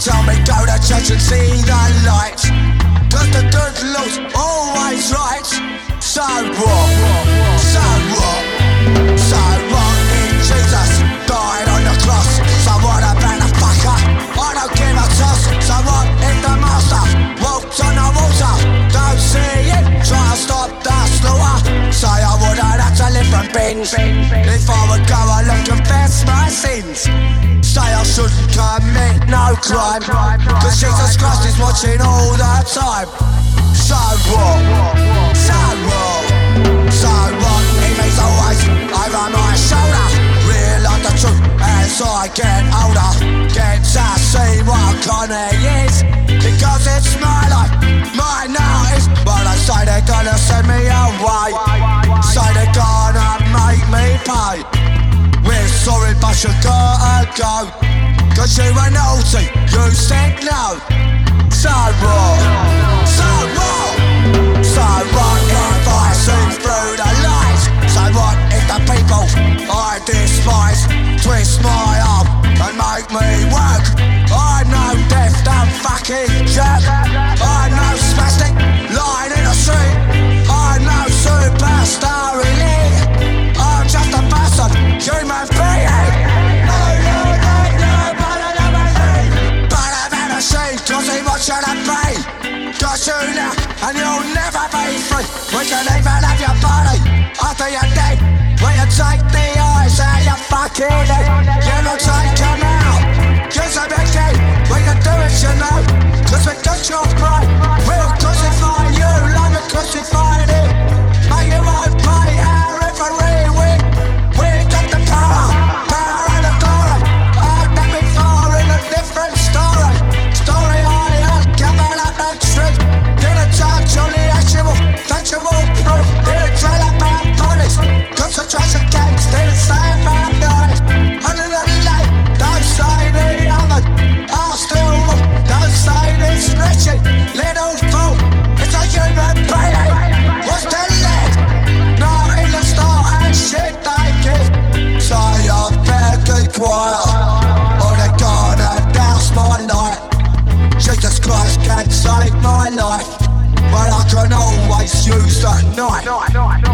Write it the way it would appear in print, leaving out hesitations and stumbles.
tell me go to church and see the lights, 'cause the good Lord's always right. So what? So what? So what if Jesus died on the cross? So what about the fucker? I don't give a toss. So what if the master walked on the water? Don't see it, try to stop the slaughter. Say I wouldn't have to live from bins if I would go and confess my sins. Say I shouldn't commit no crime, 'cause Jesus Christ is watching all the time. So what? So what? So what if he's always over my shoulder? Realise the truth as I get older, get to see what kind he is, because it's my life, my notice. But they say they're gonna send me away, say they're gonna make me pay. We're sorry but you gotta go, 'cause you were naughty, you said no. So what? So what? So what if I see through the lies? So what if the people I despise twist my arm and make me work? I'm no deaf, dumb fucking jerk. I'm no spastic lying in the street. I'm no superstar elite. I'm just a bastard human being. But I've had a shame 'cause he wants you to pay. 'Cause you now and you'll never be free. We can even have your body after you're dead. We can take the eyes out your fucking head. You don't take them out, 'cause I'm a kid. We can do it, you know, 'cause we got your pride. We'll crucify you like we crucified him. Make you won't pay our every week. We got the power and the glory. I've done before in a different story. Story I uncovered up the truth. Didn't touch on the actual factual proof. Didn't tell about police, concentration camps. Didn't say about noise. Under the light, don't say the others are still wolf. Don't say this wretched little fool. It's a human being. What's the lead? Not in the start and shit they give. So you better keep quiet, or they're gonna douse my light. Jesus Christ can save my life, but I can always use that knife.